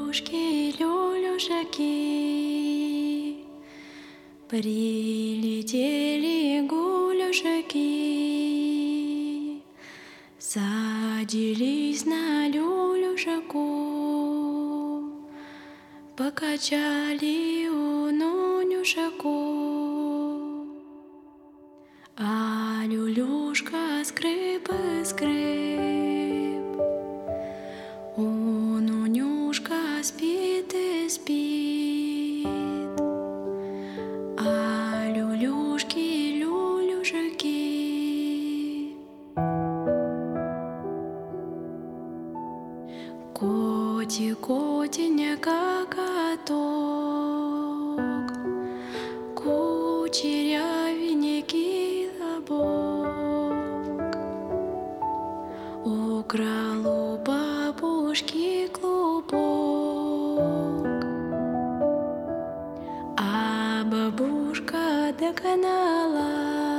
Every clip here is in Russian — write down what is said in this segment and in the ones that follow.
люлюшки, люлюшки, прилетели гулюшки, садились на люлюшку, покачали у нунюшку. А люлюшка скрип и скрип, у нунюшка спит и спит. А люлюшки, люлюшки, котик, котенька, каток, кучерявенький лобок, украл у бабушки клубок, а бабушка догнала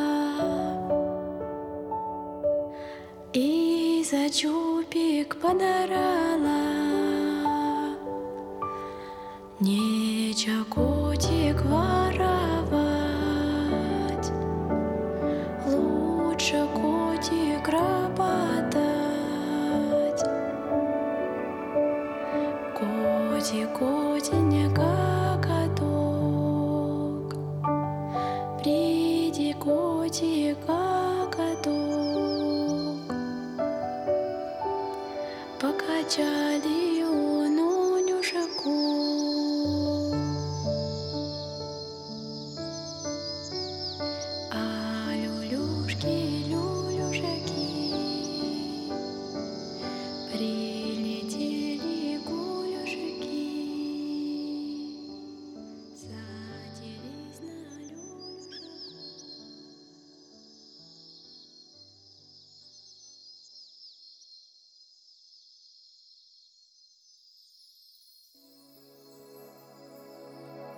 и за чубик подрала. Нече котик воровать, лучше котик работать. Котик, котенька,